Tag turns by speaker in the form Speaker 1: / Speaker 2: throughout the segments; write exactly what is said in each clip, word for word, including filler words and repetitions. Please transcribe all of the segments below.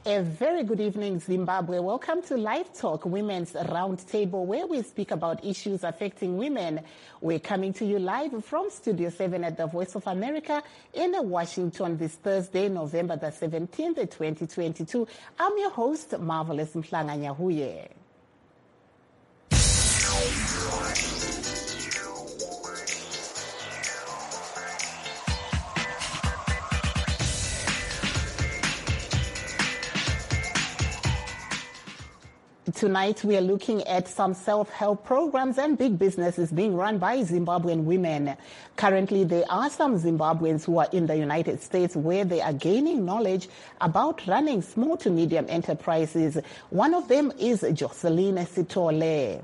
Speaker 1: A very good evening, Zimbabwe. Welcome to Live Talk, Women's Roundtable, where we speak about issues affecting women. We're coming to you live from Studio seven at the Voice of America in Washington this Thursday, November the seventeenth, twenty twenty-two. I'm your host, Marvelous Mhlanga Nyahuye. Tonight, we are looking at some self-help programs and big businesses being run by Zimbabwean women. Currently, there are some Zimbabweans who are in the United States where they are gaining knowledge about running small to medium enterprises. One of them is Jocelyn Sithole.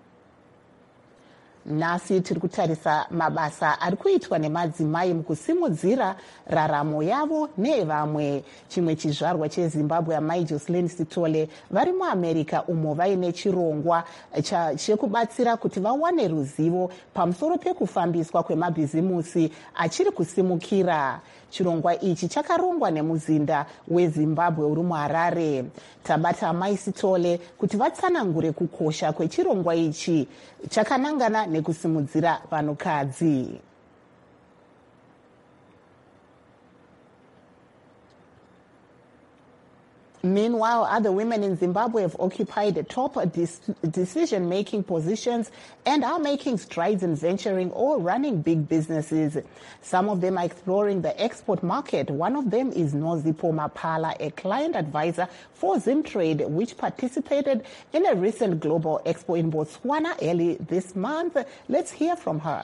Speaker 1: Nasi tiri kutarisa mabasa ari kuitwa nemadzimai mukusimudzira raramo yavo nevamwe. Chimwe chizvarwa cheZimbabwe, amai Jocelyn Sithole vari muAmerica umo vaine chirongwa chekubatsira kuti vawane ruzivo pamusoro pekufambiswa kwemabhizimusi achiri kusimukira. Chirongwa ichi chakarongwa nemuzinda weZimbabwe uri muHarare. Tabata amai Sithole kuti vatsanangure kukosha kwechirongwa ichi chakanangana nekusimudzira vanhukadzi. Meanwhile, other women in Zimbabwe have occupied top decision-making positions and are making strides in venturing or running big businesses. Some of them are exploring the export market. One of them is Nozipho Maphala, a client advisor for Zimtrade, which participated in a recent global expo in Botswana early this month. Let's hear from her.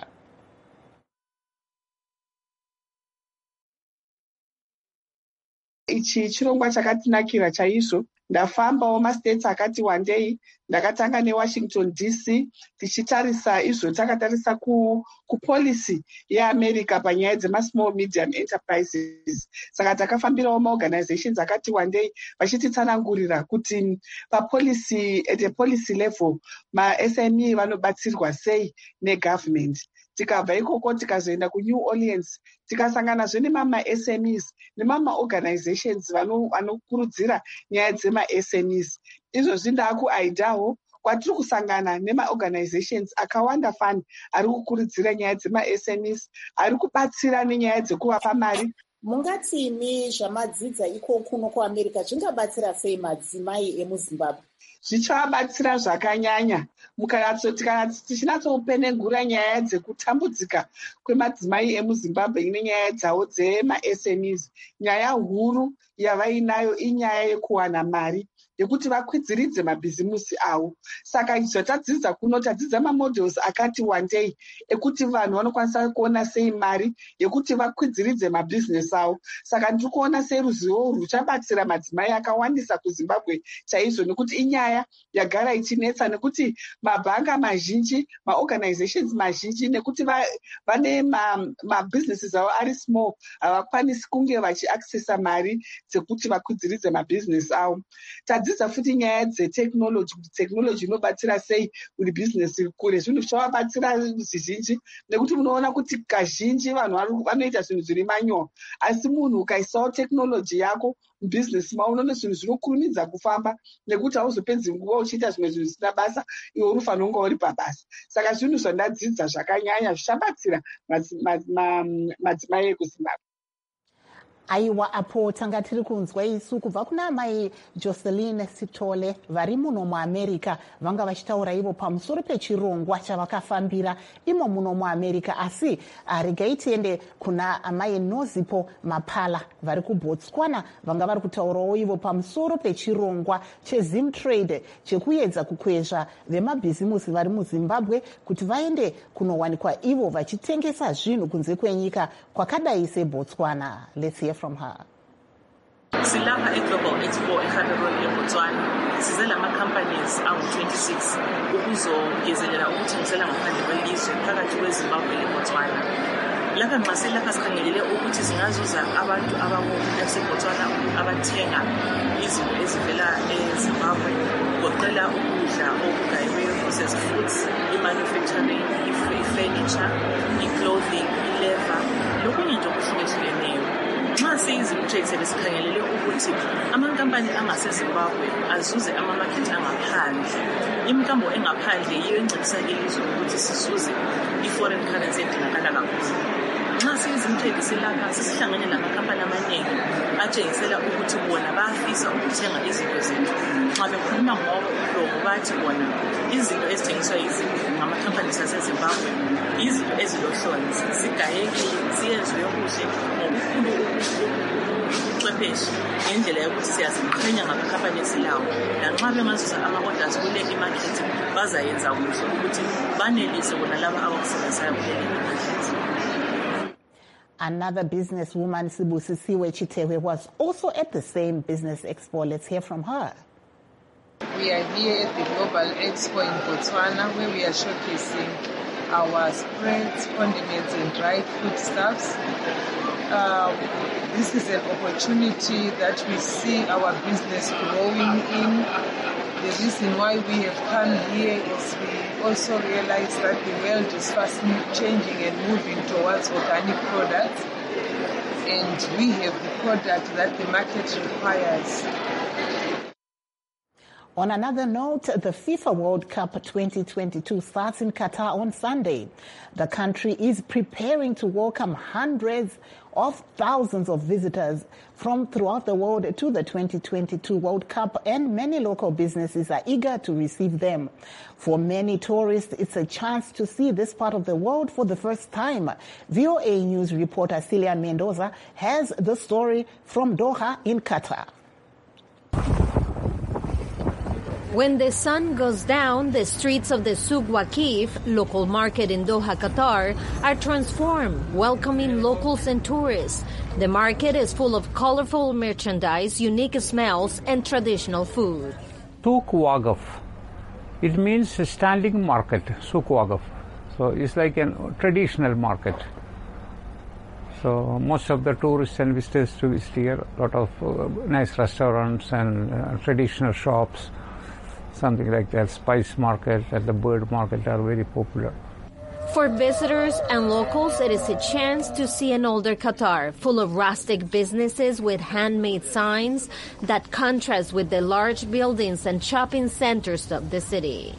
Speaker 2: Ichi chirongwa chakatinakira chaizvo. Ndafambawo mastates akati wandei. Ndakatanga neWashington D C tichitarisa izvo takatarisa ku kupolicy yeAmerica panyaya dzema-small medium enterprises. Saka takafambirawo maorganizations akati wandei vachititsanangurira kuti papolicy at a policy level ma-S M E vanobatsirwa sei negovernment. Tikabva ikoko tikazoenda kuNew Orleans tikasanganazve nemama-S M Es nemama-organizations vanokurudzira nyaya dzema-S M Es. Izvozvi ndaakuIdaho kwatiri kusangana nema-organizations akawanda fani ari kukurudzira nyaya dzema-S M Es, ari kubatsira nenyaya dzekuvapa mari.
Speaker 1: Mungatini zvamadzidza iko kuno kuAmerica zvingabatsira sei madzimai emuZimbabwe?
Speaker 2: Zvichabatsira zvakanyanya. Tichinatsopenengura nyaya dzekutambudzika kwemadzimai emuZimbabwe nenyaya dzavo dzema-S M Es. Nyaya huru yavainayo inyaya yekuwana mari yekuti vakwidziridze mabhizimusi avo. Saka izvo tadzidza kuno tadzidza mamodels akati wandei ekuti vanhu vanokwanisa kuona sei mari yekuti vakwidziridze mabhizinesi avo. Saka ndiri kuona sei ruzivo ruchabatsira madzimai akawandisa kuZimbabwe chaizvo, nekuti inyaya yagara ichinetsa, nekuti mabhanga mazhinji, maorganizations mazhinji, nekuti vane mabhizinesi avo ari small, havakwanisi kunge vachiaccessa mari dzekuti vakwidziridze mabhizinesi avo. Tadzidza futi nyaya dzetechnology, kuti technology inobatsira sei kuti business ikure. Zvinhu zvavabatsira zvizhinji, nekuti munoona kuti kazhinji vanhu vanoita zvinhu zviri manual, asi munhu ukaisawo technology yako mubusiness mavo unoona zvinhu zvinokurumidza kufamba, nekuti hauzopedzi nguva uchiita zvimwe zvinhu zvisina basa, iwe unofanira kunge uri pabasa. Saka zvinhu zvandadzidza zvakanyanya zvichabatsira madzimai ekuZimbabwe.
Speaker 1: Aiwa, apo tanga tiri kunzwa isu kubva kuna mai Jocelyn Sithole vari muno muAmerica vanga vachitaura ivo pamusoro pechirongwa chavakafambira imo muno muAmerica. Asi regai tiende kuna amai Nozipho Maphala vari kuBotswana vanga vari kutaurawo ivo pamusoro pechirongwa cheZimtrade chekuedza kukwezva vemabhizimusi vari muZimbabwe kuti vaende kunowanikwa ivo vachitengesa zvinhu kunze kwenyika kwakadai seBotswana. Let's hear from her.
Speaker 3: Silapha eGlobal Expo eHarare eBotswana size lama-companies angu-twenty-six ukuzongezelela ukuthengisela ngaphandle kwelizwe phakathi kweZimbabwe leBotswana. Lapha nxa silapha sikhangelele ukuthi singazuza abantu abaseBotswana abathenga izinto ezivela eZimbabwe, kugoqela ukudla okugayiweyo, processed foods, i-manufacturing, i-furniture, i-clothing, i-leather, lokunye nje okuhlukehlukeneyo. Nxa siyizi-project besikhangelele ukuthi amankampani angasezimbabwe azuze amamakhethi angaphandle. Imikambo engaphandle yiyo encedisa ilizwe ukuthi sizuze i-foreign currency edingakala kakhulu. Nxa siyizi-project silapha sesihlangene lamakhampani amaningi atshengisela ukuthi bona bayafisa ukuthenga izinto zethu. Nxa bekhuluma ngoba umlomo bathi bona izinto ezithengiswa ngamakhampani asezimbabwe izinto ezilohlonzi, zigayekile, ziyenziwe kuhle ngobukhulu ubuchwepheshe ngendlela yokuthi siyaziqhenya ngamakhampani esilawo. Lanxa bengazuza ama-orders kule imakhethi bazayenza kuhle ukuthi banelise bona laba abakusebenzayo kule imakhethi.
Speaker 1: Another businesswoman, Sibusisiwe Chitewe, was also at the same business expo. Let's hear from her.
Speaker 4: We are here at the Global Expo in Botswana, where we are showcasing our spreads, condiments, and dried foodstuffs. Uh, this is an opportunity that we see our business growing in. The reason why we have come here is we also realize that the world is fast changing and moving towards organic products, and we have the product that the market requires.
Speaker 1: On another note, the FIFA World Cup twenty twenty-two starts in Qatar on Sunday. The country is preparing to welcome hundreds of thousands of visitors from throughout the world to the twenty twenty-two World Cup, and many local businesses are eager to receive them. For many tourists, it's a chance to see this part of the world for the first time. V O A News reporter Cillian Mendoza has the story from Doha in Qatar.
Speaker 5: When the sun goes down, the streets of the Souk Waqif, local market in Doha, Qatar, are transformed, welcoming locals and tourists. The market is full of colorful merchandise, unique smells, and traditional food.
Speaker 6: Souk Waqif, it means a standing market, Souk Waqif. So it's like a traditional market. So most of the tourists and visitors to visit here, a lot of uh, nice restaurants and uh, traditional shops. Something like that, spice market and the bird market are very popular.
Speaker 5: For visitors and locals, it is a chance to see an older Qatar, full of rustic businesses with handmade signs that contrast with the large buildings and shopping centers of the city.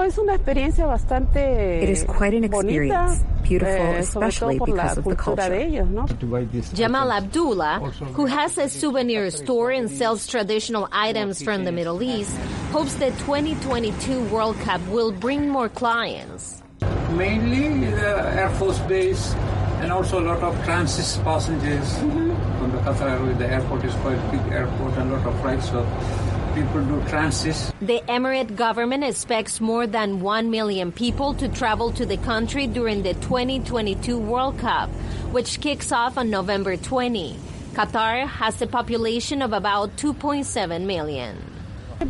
Speaker 7: It is quite an experience, beautiful especially because of the culture.
Speaker 5: Jamal Abdullah, who has a souvenir store and sells traditional items from the Middle East, hopes the twenty twenty-two World Cup will bring more clients.
Speaker 6: Mainly the Air Force Base and also a lot of transit passengers mm-hmm. from the Qatar. The airport is quite a big airport and a lot of flights. So people do transit.
Speaker 5: The Emirate government expects more than one million people to travel to the country during the twenty twenty-two World Cup, which kicks off on November twentieth. Qatar has a population of about two point seven million.
Speaker 7: I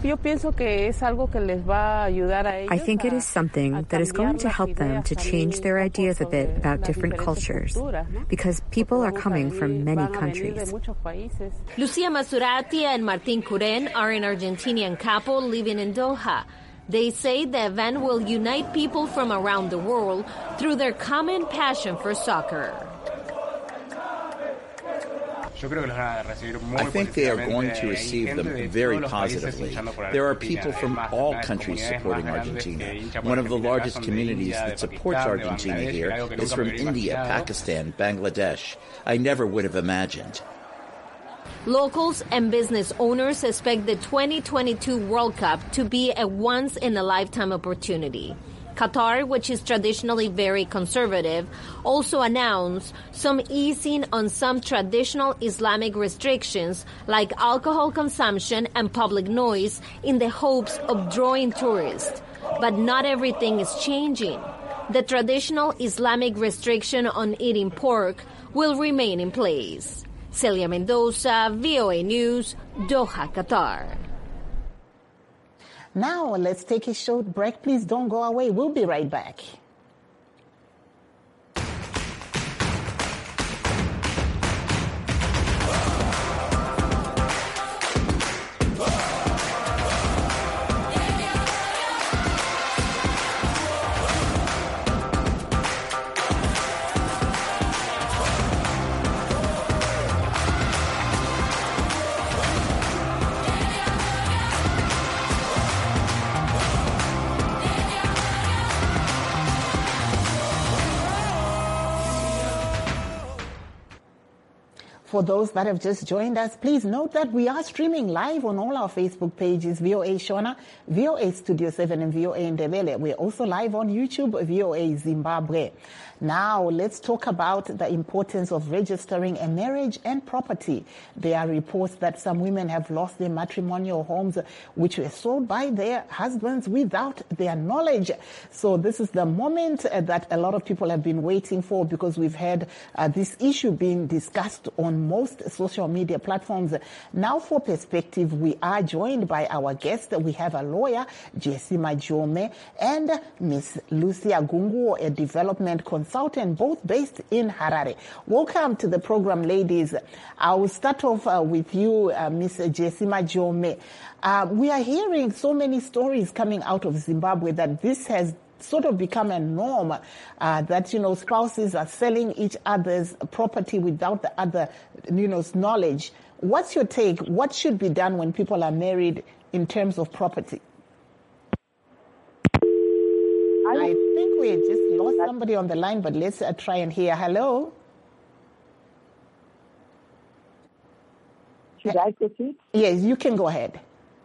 Speaker 7: think it is something that is going to help them to change their ideas a bit about different cultures, because people are coming from many countries.
Speaker 5: Lucia Masurati and Martin Curen are an Argentinian couple living in Doha. They say the event will unite people from around the world through their common passion for soccer.
Speaker 8: I think they are going to receive them very positively. There are people from all countries supporting Argentina. One of the largest communities that supports Argentina here is from India, Pakistan, Bangladesh. I never would have imagined.
Speaker 5: Locals and business owners expect the twenty twenty-two World Cup to be a once-in-a-lifetime opportunity. Qatar, which is traditionally very conservative, also announced some easing on some traditional Islamic restrictions like alcohol consumption and public noise in the hopes of drawing tourists. But not everything is changing. The traditional Islamic restriction on eating pork will remain in place. Celia Mendoza, V O A News, Doha, Qatar.
Speaker 1: Now, let's take a short break. Please don't go away. We'll be right back. For those that have just joined us, please note that we are streaming live on all our Facebook pages, V O A Shona, V O A Studio seven, and V O A Ndebele. We're also live on YouTube, V O A Zimbabwe. Now, let's talk about the importance of registering a marriage and property. There are reports that some women have lost their matrimonial homes, which were sold by their husbands without their knowledge. So this is the moment uh, that a lot of people have been waiting for, because we've had uh, this issue being discussed on most social media platforms. Now, for perspective, we are joined by our guest. We have a lawyer, Jessie Majome, and Miss Lucia Gungu, a development consultant. Consultant, both based in Harare. Welcome to the program, ladies. I will start off uh, with you, uh, Miss Jessie Majome. Uh, we are hearing so many stories coming out of Zimbabwe that this has sort of become a norm, uh, that, you know, spouses are selling each other's property without the other, you know, knowledge. What's your take? What should be done when people are married in terms of property? I think we just lost somebody on the line, but let's uh, try and hear. Hello?
Speaker 9: Should I proceed?
Speaker 1: Yes, you can go ahead.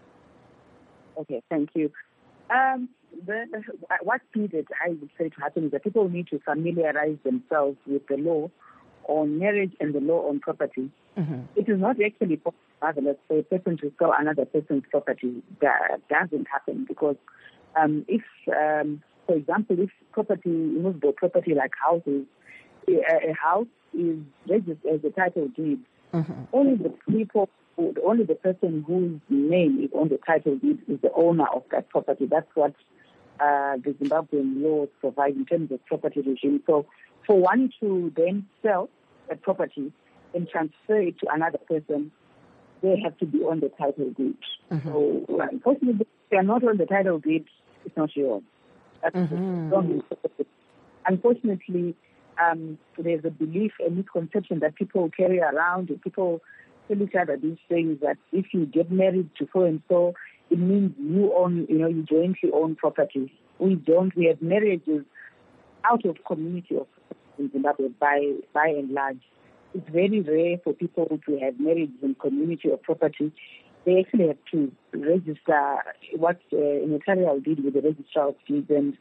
Speaker 9: Okay, thank you. Um, the, what needed, I would say, to happen is that people need to familiarize themselves with the law on marriage and the law on property. Mm-hmm. It is not actually possible for a person to sell another person's property. That doesn't happen because um, if... Um, For example, if property, immovable property like houses, a, a house is registered as a title deed. Mm-hmm. Only the people, who, only the person whose name is on the title deed is the owner of that property. That's what uh, the Zimbabwean laws provide in terms of property regime. So, for one to then sell a property and transfer it to another person, they have to be on the title deed. Mm-hmm. So, unfortunately, if they are not on the title deed, it's not yours. Mm-hmm. Unfortunately, um, there's a belief, a misconception that people carry around. People tell each other these things that if you get married to so and so, it means you own, you know, you jointly own property. We don't. We have marriages out of community of in Zimbabwe by by and large. It's very rare for people to have marriages in community of property. They actually have to register what uh, a notarial deed with the registrar of deeds. And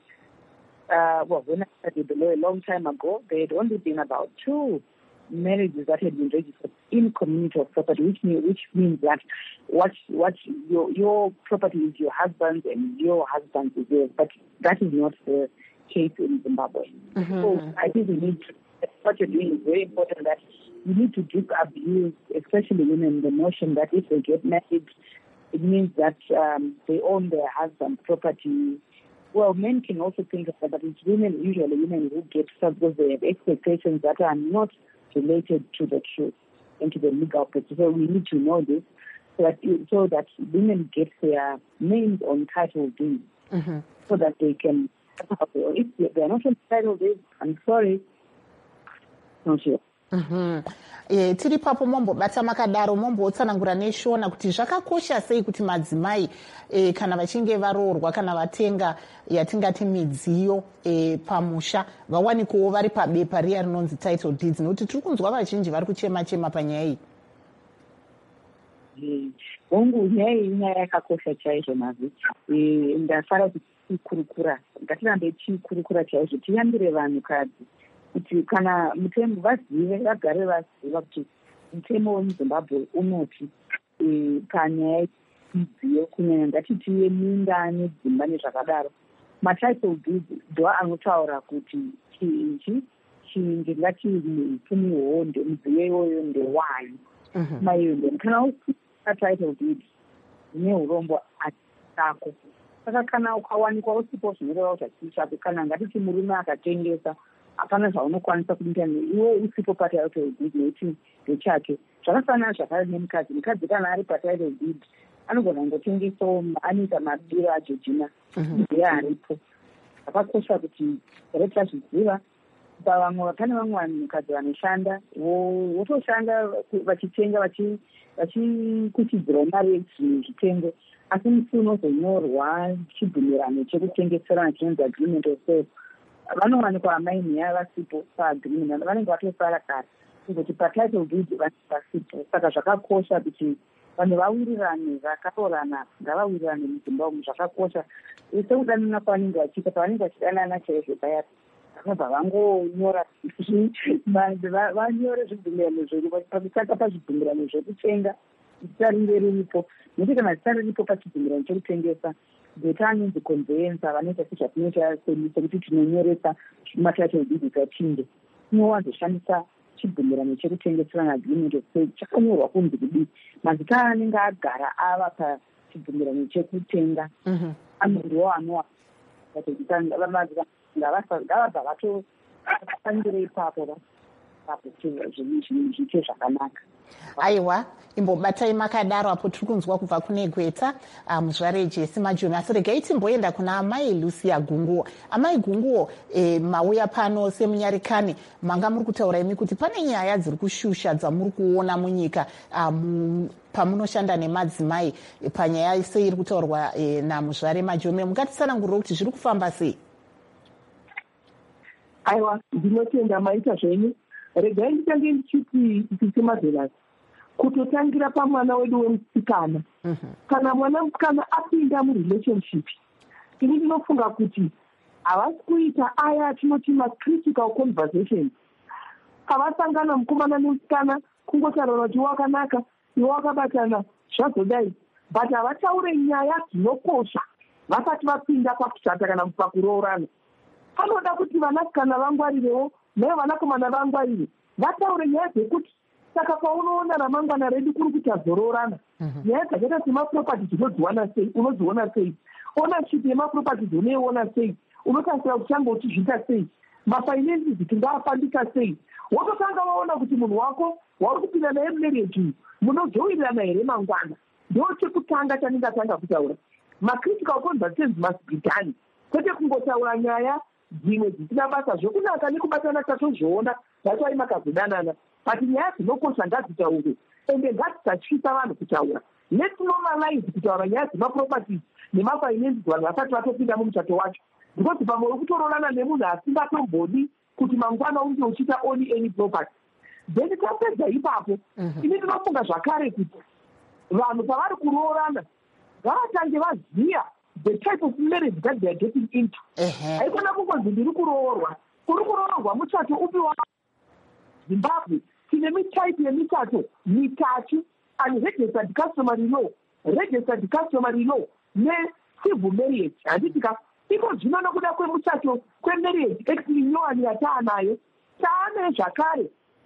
Speaker 9: uh, well, when I studied the law a long time ago, there had only been about two marriages that had been registered in community of property, which means, which means that what what your your property is your husband's and your husband's is yours. But that is not the case in Zimbabwe. Mm-hmm. So I think we need to, what you're doing is very important, that you need to disabuse, especially women, the notion that if they get married, it means that um, they own their husband's property. Well, men can also think of that, but it's women, usually women who get stuck because they have expectations that are not related to the truth and to the legal process. So we need to know this so that, so that women get their names on title deeds, mm-hmm. so that they can, if they are not on title deeds, I'm sorry, not sure.
Speaker 1: Mm-hmm. E, tiri papo mombobata makadaro mombotsanangura neshona kuti zvakakosha sei kuti madzimai e, kana vachinge varoorwa kana vatenga yatingati midziyo e, pamusha vawanikewo vari pabepa riya rinonzi title deeds, nokuti tiri kunzwa vazhinji vari kuchema chema panyaya iyi.
Speaker 9: Hongu nyaya iyi nyaya yakakosha chaizvo mazi. Ndafara kuchikurukura, ngatirambe tichikurukura chaizvo, tiyambire vanhukadzi kuti kana mutemo vazive, vagare vaziva kuti mutemo wemuzimbabwe unoti e, panyaya midziyo kunyanya ngatitiye minda nedzimba nezvakadaro, matitle deeds ndo anotaura kuti chiinchi chinge ngati mupfumi honde mudziyo iyoyo ndewayo maiyo ndo kana usina title deed ne urombo atako. Saka kana ukawanikwa usipo zvinoreva kuti achii chako, kana ngatiti murume akatengesa hapana zvaunokwanisa kuita iwe usipo patitle deed nekuti ndechake. Zvakafanana zvakare nemukadzi, mukadzi kana ari patitle deed anogona ngotengesawo, anoita mabiro ajojina ndiye aripo. Zvakakosha kuti ere tazviziva. Pavamwe pane vamwe vanhukadzi vanoshanda votoshanda vachitenga vachikuchidzirawo mari yezvinhu zvitengo, asi musi unozonyorwa chibvumirano chekutengeserana chinonzi agreement of sale, vanowanikwa amaini yavo vasipo paagreement, vanenge vatosara kare. kuti patitle deed vanhu saka zvakakosha kuti vanhu vawirirane vakatorana ngavawirirane mudzimba umu zvakakosha sekudanana pavanenge vachiita pavanenge vachidanana chaizvo paya vanobva vangonyora vanyore zvibvumirano zvedu pakutanga pazvibvumirano zvekutenga zita ringe riripo nekuti kana zita riripo pachibvumirano chekutengesa zita anonzi conveyansa vanoita sezvatinoita sekuti tinonyoresa matitle deed atinde tinowanzoshandisa chibvumirano chekutengeserana agreement chakanyorwa kunzi kudii mazita anenge agara ava pachibvumirano chekutenga anondiwo anowa ngavabva vatotangira ipapo zviite zvakanaka.
Speaker 1: Aiwa, imbobatai makadaro apo tiri kunzwa kubva kune Gweta muzvare Jesse Majomi. Asi regai timboenda kuna amai Lucia Gunguo. Amai Gunguo, e, mauya pano semunyarikani manga muri kutaura imi kuti pane nyaya dziri kushusha dzamuri kuona munyika um, pamunoshanda nemadzimai e, panyaya sei iri kutaurwa e, namuzvare Majomi. Mungatitsanangurira kuti zviri kufamba sei?
Speaker 10: Aiwa, ndinotenda maita zvenyu. Regai nditange ndichiti isisi mazelasi kutotangira pamwana wedu wemusikana. Kana mwana musikana apinda murelationship, ini ndinofunga kuti havasi kuita aya atinoti macritical conversations. Havasangana mukomana nemusikana kungotaura kuti wakanaka iwe wakabatana zvazodai, but havataure nyaya dzinokosha vasati vapinda pakushata kana pakuroorana. Panoda kuti vanasikana vangwarirewo naye vanakomana vangwarire vataure nyaya dzekuti saka paunoona ramangwana redu kuri kuti azoroorana nyaya dzakaita semaproperty dzinodziwana sei unodziona sei ownership yemaproperty unoiona sei unotarisira kuchanga uchizviita sei mafinances tingaafambika sei wototanga waona kuti munhu wako wauri kupinda naye mumarriage munojowirirana here mangwana ndo chekutanga chanenge atanga kutaura macritical conversations must be done kwete kungotaura nyaya dzimwe dzisina basa zvokunaka nekubatana tatozvoona vatwai makazodanana but nyaya dzinokosha ngadzitaurwe ende ngadzisatyisa vanhu kutaura. Let's normalize kutaura nyaya dzemaproperties nemafinances vanhu vasati vatopinda mumuchato wacho because pamwe uri kutoroorana nemunhu asingatombodi kuti mangwana unge uchiita only any property then tapedza ipapo ini ndinofunga zvakare kuti vanhu pavari kuroorana ngavatange vaziya the type of marriage that they are getting into. Haikona kungozi ndiri kuroorwa. Uri kuroorwa muchato upi wa Zimbabwe tine mitype yemichato mitatu and registered customary law, registered customary law ne-civil marriage. Handitika iko zvino nokuda kwemuchato kwemarriage act inyowani yataanayo taane zvakare.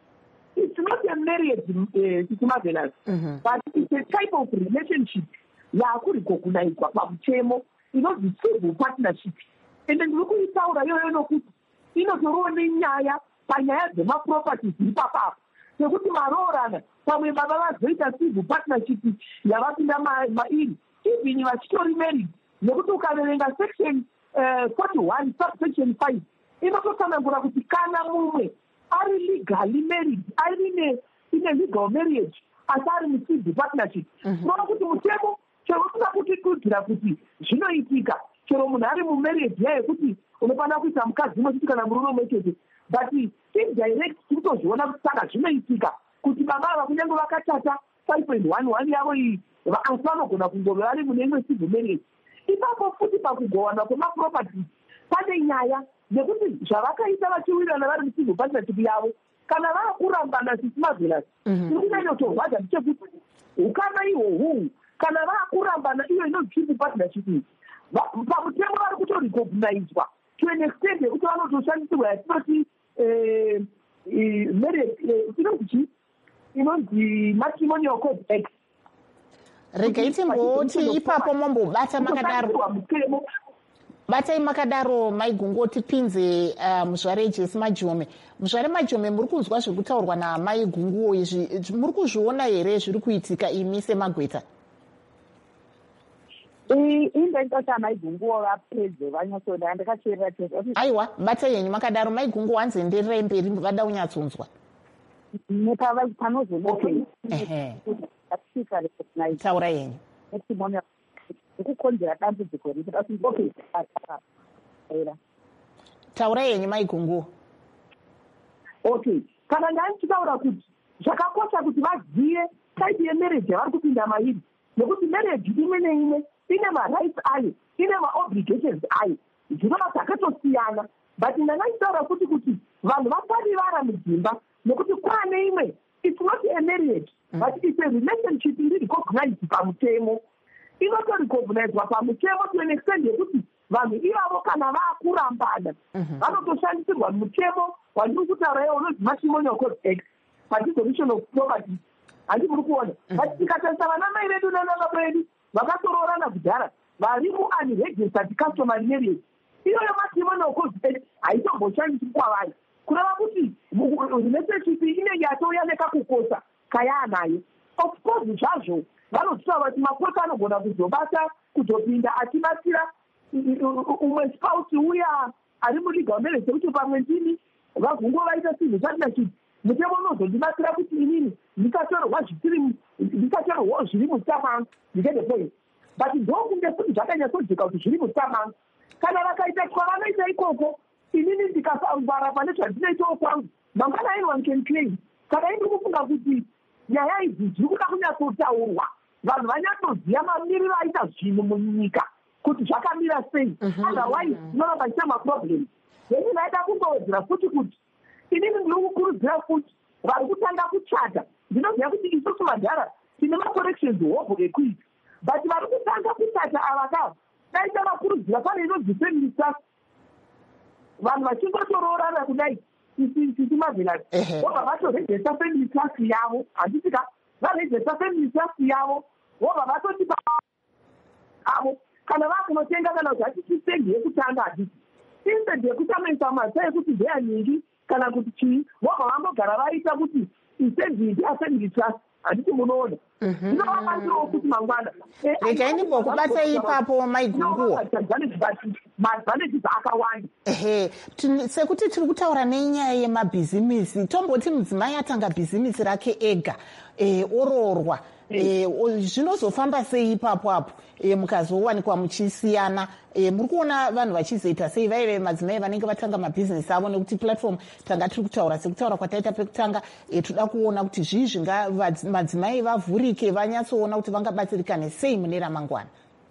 Speaker 10: It's not a marriage, uh, marvelous, mm-hmm. but it's a type of relationship yakurikokunaizwa pamutemo inonzi civil partnership ende ndiri kuitaura iyoyo nokuti inotorowo nenyaya panyaya dzemaproperties ipapapo nekuti maroorana pamwe baba vazoita civil partnership yavapinda mairi even vachitori married nekuti ukaverenga section forty one subsection five inototsanangura kuti kana mumwe ari legally married ari ine legal marriage asi ari mucivil partnership unoona kuti mutemo chero usina kutikudzira kuti zvinoitika chero munhu ari mumarriage yekuti unofanira kuita mukadzi umwe kuti kana murume umwe chete but indirect tikutozviona kuti saka zvinoitika kuti baba ava kunyange vakatata five point one one yavo iyi asi vanogona kungove vari mune imwe civil marriage. Ipapo futi pakugowana kwemaproperties pane nyaya nekuti zvavakaita vachiwirirana vari mucivil partnership yavo kana vakurambana sisimavelas tiri kunyanyotorwadza ndechekuti ukana ihwohwo kana vakurambana iyo inonzi civil partnership iyi pamutemo vari kutorecognizwa to an extent yekuti vanotoshandisirwa yatinoti inonzi inonzi matrimonial code act.
Speaker 1: Regai timboti ipapo mombobata makadaro batai makadaro Maigunguo tipinze uh, muzvare Jesse Majomi. Muzvare Majomi muri kunzwa zviri kutaurwa naMai Gunguo izvi muri kuzviona here zviri kuitika imi semagweta?
Speaker 9: indaitota Mai Gunguo vapedze vanyasoda ndakacherera chete.
Speaker 1: Aiwa batai yenyu makadaro Mai Gunguo hanzi enderere mberi vada kunyatsonzwa.
Speaker 9: Nepava panozo
Speaker 1: okay. Ehe. Taura yenyu.
Speaker 9: Ukukonzera dambudziko riri
Speaker 1: taura yenyu Mai Gunguo.
Speaker 10: Okay, kana ndani tichaura kuti zvakakosha kuti vazive type yemarriage yavari kupinda mairi, nekuti marriage imwe neimwe ine marights ayo, ine maobligations ayo, zvinova zvakatosiyana. But ndanga ndichitaura kuti kuti vanhu vaparivara mudzimba, nekuti kwane imwe it's not a marriage but it's a relationship iri recognized pamutemo, inotorecognizwa pamutemo to an extent yekuti vanhu ivavo kana vakurambana vanotoshandisirwa mutemo wandiri kutaura iwo unonzi matrimonial code act padissolution of property. Handi muri kuona but tikatarisa vana mai vedu nanababa vedu vakatoroorana kudhara vari muunregistered customary marriage, iyoyo matrimonial code act haitomboshandiswi kwavari, kureva kuti relationship inenge yatouya nekakukosa kayaanayo. Of course zvazvo vanotitaura kuti makosa anogona kuzobata kuzopinda achibatsira umwe spouse uya ari mulegal marriage kuti pamwe ndini vagungo vaita civil partnership, mutemo unozondibatsira kuti inini ndikatorwa zvitiri ndikatorwa zviri mutsamangu, ndikende point. But ndokunge kuti zvakanyatsojeka kuti zviri mutsamangu, kana vakaita kwavanoita ikoko inini ndikasangwara pane zvandinoitawo kwangu mangwana anyone can claim. Saka indiri kufunga kuti nyaya idzi dziri kuda kunyatsotaurwa, vanhu vanyatsoziva mamiriro aita zvinhu munyika kuti zvakamira sei, otherwise zvinoramba zviita maproblem. Then ndaida kungowedzera futi kuti inini ndiri kukurudzira futi vari kutanga kuchata, ndinoziva kuti isusu madhara tine macorrections hobho ekuita, but vari kutanga kuchata ava kava daita vakurudzira pane inonzi family trust, vanhu vachingotoroorana kudai sisi mavelani vobva vatorejesta family trust yavo, handisika varejesta family trust yavo vobva vatotipa avo kana vakunotenga kana kuti hatichisendi yekutanga hadisi instead yekutamaisa masa ekuti ndeyanyingi kana kuti chii, vobva vambogara vaita kuti isendindi afamily trust. Handiti munoona inovabatsirawo kuti mangwana
Speaker 1: regai ndimbokubata ipapo maigunguwo
Speaker 10: maadvantages akawanda.
Speaker 1: ehe sekuti tiri kutaura nenyaya yemabhizimisi, tomboti mudzimai atanga bhizimisi rake ega oroorwa, zvinozofamba sei ipapo apo mukazowanikwa muchisiyana? Muri kuona vanhu vachizoita sei vaive madzimai vanenge vatanga mabhizinesi avo? Nekuti platform tanga tiri kutaura sekutaura kwataita pekutanga, toda kuona kuti zvii zvinga madzimai vavhurike vanyatsoona kuti vangabatsirikane sei mune ramangwana.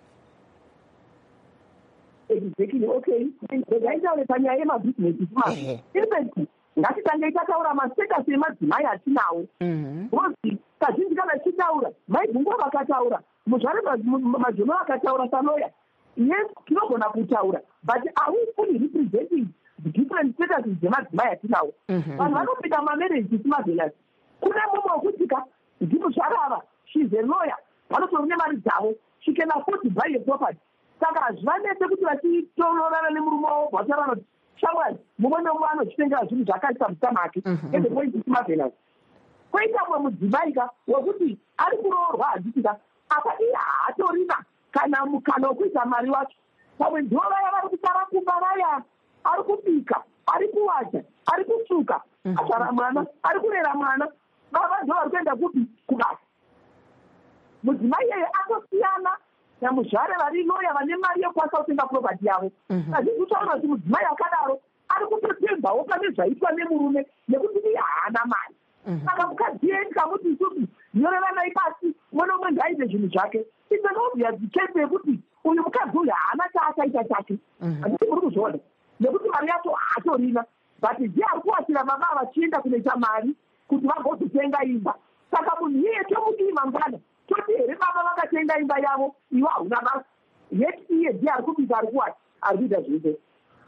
Speaker 10: Exactly, okay. Ndakaitaure panyaya yemabhizinesi mazi infant ngatitange tataura masekasi emadzimai atinawo, rozi kazhinji kana tichitaura maibhungwa vakataura muzvare majono vakataura sanoya, yes tinogona kutaura but are we fully representing the different statuses dzemadzimai atinawo? Vanhu vanopinda mamarriage simavelasi, kune mumwe wekutika ndipo zvarava she's a lawyer, vanotori nemari dzavo, she can afford to buy a property. Saka hazvivanese kuti vachitoroorana nemurume wavo bvatarana kuti shamwari mumwe nomumwe anochitengera zvinhu zvakaisa musamake ende pointi simavelasi. Koita mwe mudzimaika wekuti ari kuroorwa hadisika apa iye haatorina kana mukana wekuita mari wacho, pamwe ndivo vaya vari kusara kumba vaya, ari kubika, ari kuwacha, ari kusuka, azvara mwana, ari kurera mwana, vava ndo vari kuenda kupi kubasa. Mudzimai iyeye atosiyana namuzvare vari loya vane mari yekwanisa kutenga propati yavo. Azvisi kutaura kuti mudzimai akadaro ari kutotendwawo pane zvaitwa nemurume nekuti iye haana mari. Saka mukadzi yeni kamuti isusu nyorevanai pasi mwe nomwe ndaite zvinhu zvake, it's an obvious case yekuti uyu mukadzi uyu haana chaakaita chake, handiti muri kuzviona, nekuti mari yacho haatorina, but ndiye ari kuwachira baba vachienda kunoita mari kuti vagozotenga imba. Saka munhu iyeye tomudii mangwana, toti here baba vakatenga imba yavo iwe hauna basa, yeti iye ndiye ari kupinda ari kuwacha ari kuita zvese.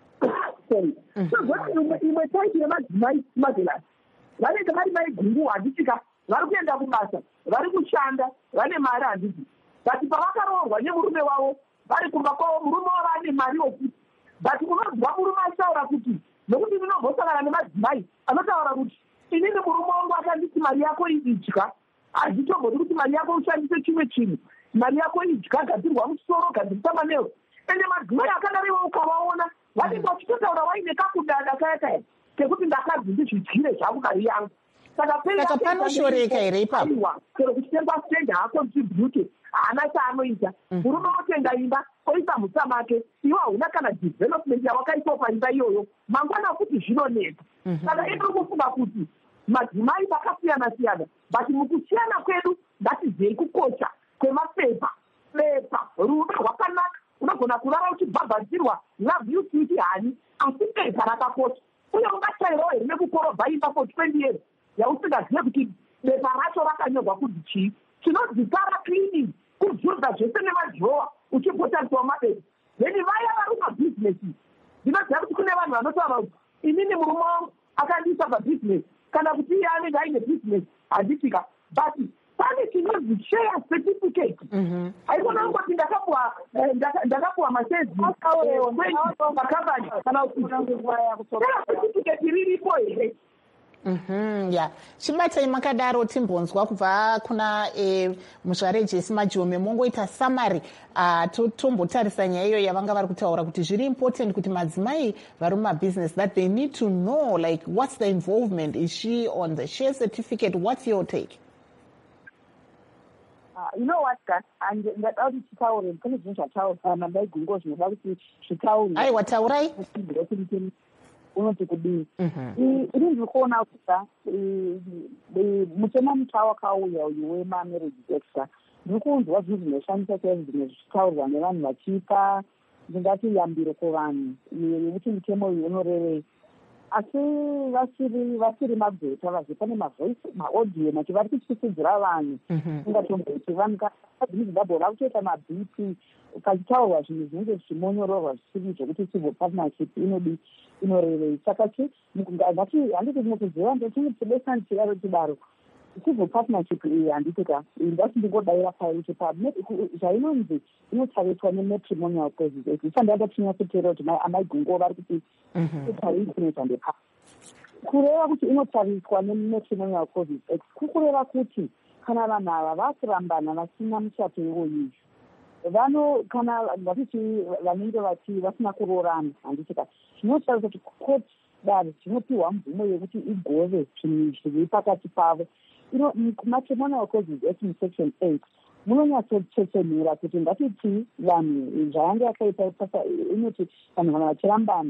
Speaker 10: Imwe taiti yemadzimai mazelasi vanenge vari maigunguwa handisika, vari kuenda kubasa, vari kushanda, vane mari handiti, but pavakaroorwa nemurume wavo vari kumba kwavo murume wavo ane mari wokuti, but unonzwa murume achitaura kuti nokuti ndinombosangana nemadzimai anotaura kuti inini murume wangu akanditi mari yako idya, hazvitombodi kuti mari yako ushandise chimwe chinhu, mari yako idya, gadzirwa musoro, gadzirisa manero, ende madzimai akadariwo ukavaona vanenge vachitotaura waine kakudada kaya kaya kekuti ndakadzi ndizvidyire zvangu kari yangu. Saka
Speaker 1: panoshoreka here ipapo
Speaker 10: chero kuchitengwa stende haacontribute, haana chaanoita. Murume otenga imba oisa mutsa make, iwe hauna kana development yawakaitawo paimba iyoyo, mangwana kuti zvinoneta. Saka indiri kufunga kuti madzimai vakasiyana-siyana, but mukusiyana kwedu ngatizei kukosha kwemapepa. Pepa rudo rwakanaka, unogona kurara uchibhabhadzirwa love you sweet hani, asi pepa rakakosha. Uye ungachairawo here nekukorobha imba for twenty years yausingazive kuti bepa racho rakanyorwa kuti chii. Chinodzikara cleaning, kudzoza zvese nemadhirowa uchipotariswa mabepa. Then vaya vari mabhizinesi, ndinoziva kuti kune vanhu vanotaura kuti inini murume wangu akandiisa pabhizinesi, kana kuti iye anenge aine bhizinesi handisika, but pane chinonzi share certificate. Haikona kungoti ndakapuwa ndakapuwa mashares makambani kana kuti share certificate riripo here.
Speaker 1: Mm-hmm, yeah. Chibatai makadaro timbonzwa kubva kuna eh, muzvare Jesse Majome mongoita summary uh, tombotarisa nyaya iyo yavanga vari kutaura kuti zviri important kuti madzimai vari mumabusiness that they need to know like what's the involvement, is she on the share certificate, what's your take?
Speaker 9: Uh, you know what that and that all this tauri kune zvinhu zvataura mambai gungo zvinoda kuti zvitauri
Speaker 1: aiwa taurai
Speaker 9: unoti kudini. Ini ndiri kuona kuti mutema mutsva wakauya uyu wemamarriage act ndiri kunzwa zvinhu zvinoshandisa chaizvo zvimwe zvichitaurwa nevanhu vachipa ndingati yambiro kuvanhu yekuti mutemo uyu unorevei. Asi vasiri vasiri magweta vazve pane mavoice maaudio mati vari kutyisidzira vanhu ingatomboiti vanhu kazimbabwe vari kutoita mabp pachitaurwa zvinhu zvinenge zvichimonyororwa zvisiri zvokuti civil partnership inodi inorevei. Saka chi ngati handiti ndinokuziva ndotinotibesa chiraro chidaro civil partnership iyi handiti ka ndati ndingodayira paiti pa zvainonzi inotariswa nematrimonial causes isandada tinyatsoteera kuti amai gungo vari kuti itarisinoita ndepa kureva kuti inotariswa nematrimonial causes kukureva kuti kana vanhu ava vakurambana vasina muchato iwoyiyi vano kana vatiti vanenge vati vasina kuroorana handiti ka zvinotariswa kuti court dare zvinopiwa mvumo yekuti igove zvinhu zviri pakati pavo. Ino matrimonial causes act section eight munonyatsochechemera kuti ngatiti vanhu zvayange yakaita sasa inoti vanhu kana vachirambana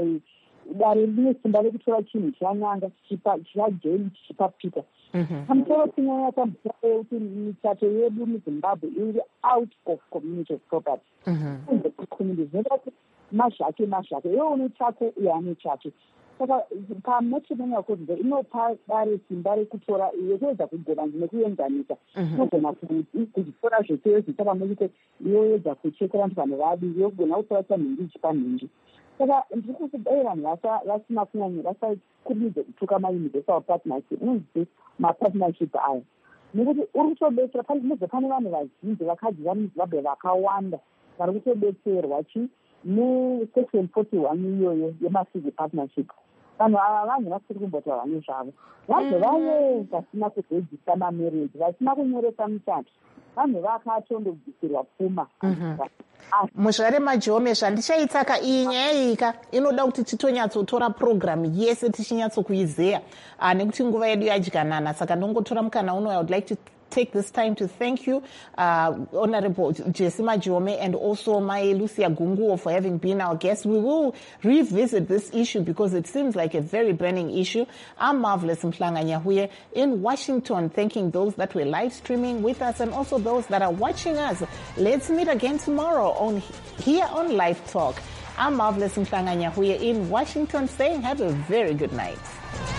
Speaker 9: dare rine simba rekutora chinhu chiranyanga chirajeni chichipapita pamusoro pinyaya tambura kuti michato yedu muzimbabwe iri out of community property community zvinoita kuti mazhake mazhake iwe une chako iye ane chake. Saka pamatrimonial causes inopa dare simba rekutora yekuedza kugona nekuenzanisa inogona kudzitora zvese zvita pamwe chete yoedza kuchekera vanhu vanhu vadi yogona kutora chamhingi ichipa mhingi. Saka ndiri kuti vanhu vasina kunyanya vasakuridze kutuka mauniversal partnership unonzi mapartnership aya nekuti uri kutobetsera panezve pane vanhu vazhinji vakadzi vari muzimbabwe vakawanda vari kutobetserwa chi nesection forty one iyoyo yemacivil partnership. Vanhu ava vanhu vasiri kumbotaura nezvavo vanhu vaye vasina kurejista mamarriage vasina kunyoresa muchato vanhu vakatondobvisirwa pfuma.
Speaker 1: Muzvare Majome zvandichaitsaka iyi nyaya iyika inoda kuti titonyatsotora programu yese tichinyatsokuizeya nekuti nguva yedu yadyanana. Saka ndongotora mukana uno I would like to take this time to thank you, uh, Honorable Jesse Majome and also my Lucia Gunguo for having been our guest. We will revisit this issue because it seems like a very burning issue. I'm Marvelous Mhlanga Nyahuye in Washington, thanking those that were live streaming with us and also those that are watching us. Let's meet again tomorrow on here on Live Talk. I'm Marvelous Mhlanga Nyahuye in Washington saying have a very good night.